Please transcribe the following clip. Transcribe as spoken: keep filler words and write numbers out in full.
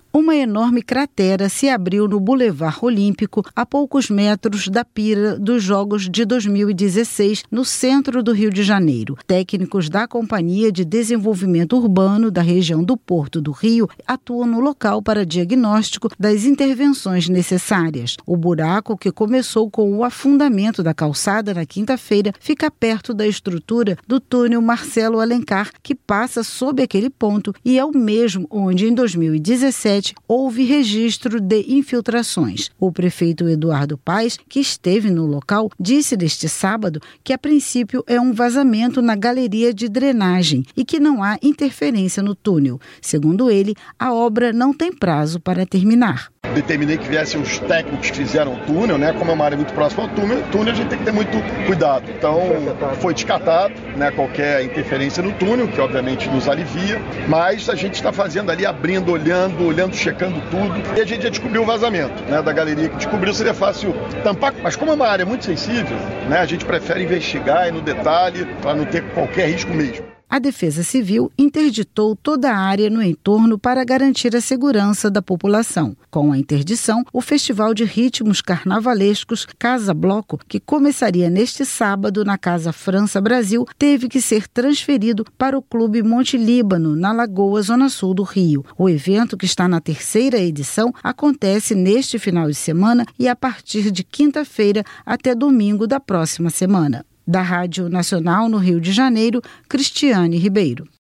Uma enorme cratera se abriu no Boulevard Olímpico, a poucos metros da pira dos Jogos de dois mil e dezesseis, no centro do Rio de Janeiro. Técnicos da Companhia de Desenvolvimento Urbano da região do Porto do Rio atuam no local para diagnóstico das intervenções necessárias. O buraco, que começou com o afundamento da calçada na quinta-feira, fica perto da estrutura do túnel Marcelo Alencar, que passa sob aquele ponto e é o mesmo onde, em dois mil e dezessete, houve registro de infiltrações. O prefeito Eduardo Paes, que esteve no local, disse neste sábado que a princípio é um vazamento na galeria de drenagem e que não há interferência no túnel. Segundo ele, a obra não tem prazo para terminar. Determinei que viessem os técnicos que fizeram o túnel, né? Como é uma área muito próxima ao túnel, túnel a gente tem que ter muito cuidado. Então, foi descartado, né, qualquer interferência no túnel, que obviamente nos alivia, mas a gente está fazendo ali, abrindo, olhando, olhando, checando tudo, e a gente já descobriu o vazamento, né, da galeria, que descobriu, seria fácil tampar, mas como é uma área muito sensível, né, a gente prefere investigar e no detalhe, para não ter qualquer risco mesmo. A Defesa Civil interditou toda a área no entorno para garantir a segurança da população. Com a interdição, o Festival de Ritmos Carnavalescos Casa Bloco, que começaria neste sábado na Casa França Brasil, teve que ser transferido para o Clube Monte Líbano, na Lagoa, Zona Sul do Rio. O evento, que está na terceira edição, acontece neste final de semana e a partir de quinta-feira até domingo da próxima semana. Da Rádio Nacional no Rio de Janeiro, Cristiane Ribeiro.